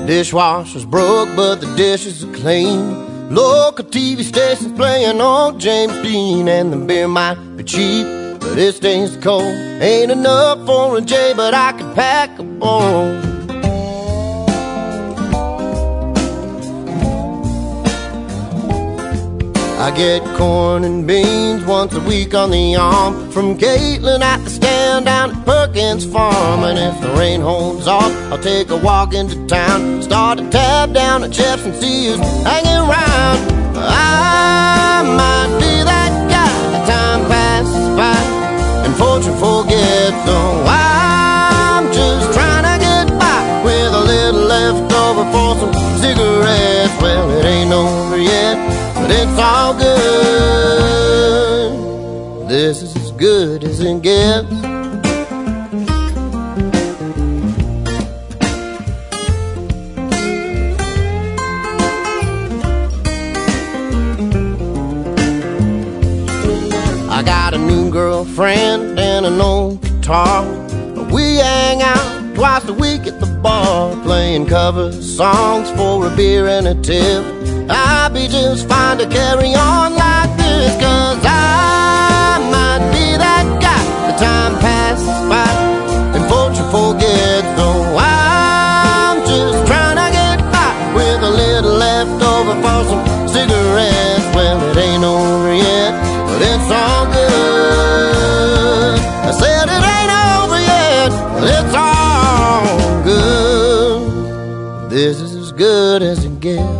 Dishwasher's broke, but the dishes are clean. Local TV stations playing on James Dean, and the beer might be cheap, but it stays cold. Ain't enough for a J, but I could pack a bowl. I get corn and beans once a week on the arm from Caitlin at the stand down at Perkins Farm. And if the rain holds off, I'll take a walk into town, start a tab down at Chef's and see who's hanging around. I might be that guy, time passes by and fortune forgets. So I'm just trying to get by with a little left over for some cigarettes. Well, it ain't over yet, but it's all good. This is as good as it gets. I got a new girlfriend and an old guitar. We hang out twice a week at the bar, playing cover songs for a beer and a tip. I'd be just fine to carry on like this, 'cause I might be that guy. The time passes by and fortune forgets. So I'm just trying to get by with a little left over for some cigarettes. Well, it ain't over yet, but it's all good. I said it ain't over yet, but it's all good. This is as good as it gets.